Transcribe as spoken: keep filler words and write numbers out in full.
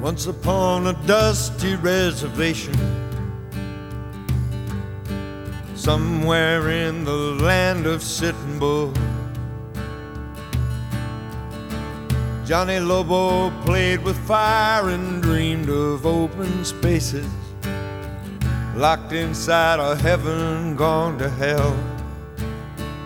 Once upon a dusty reservation, somewhere in the land of Sitting Bull, Johnny Lobo played with fire and dreamed of open spaces, locked inside a heaven gone to hell.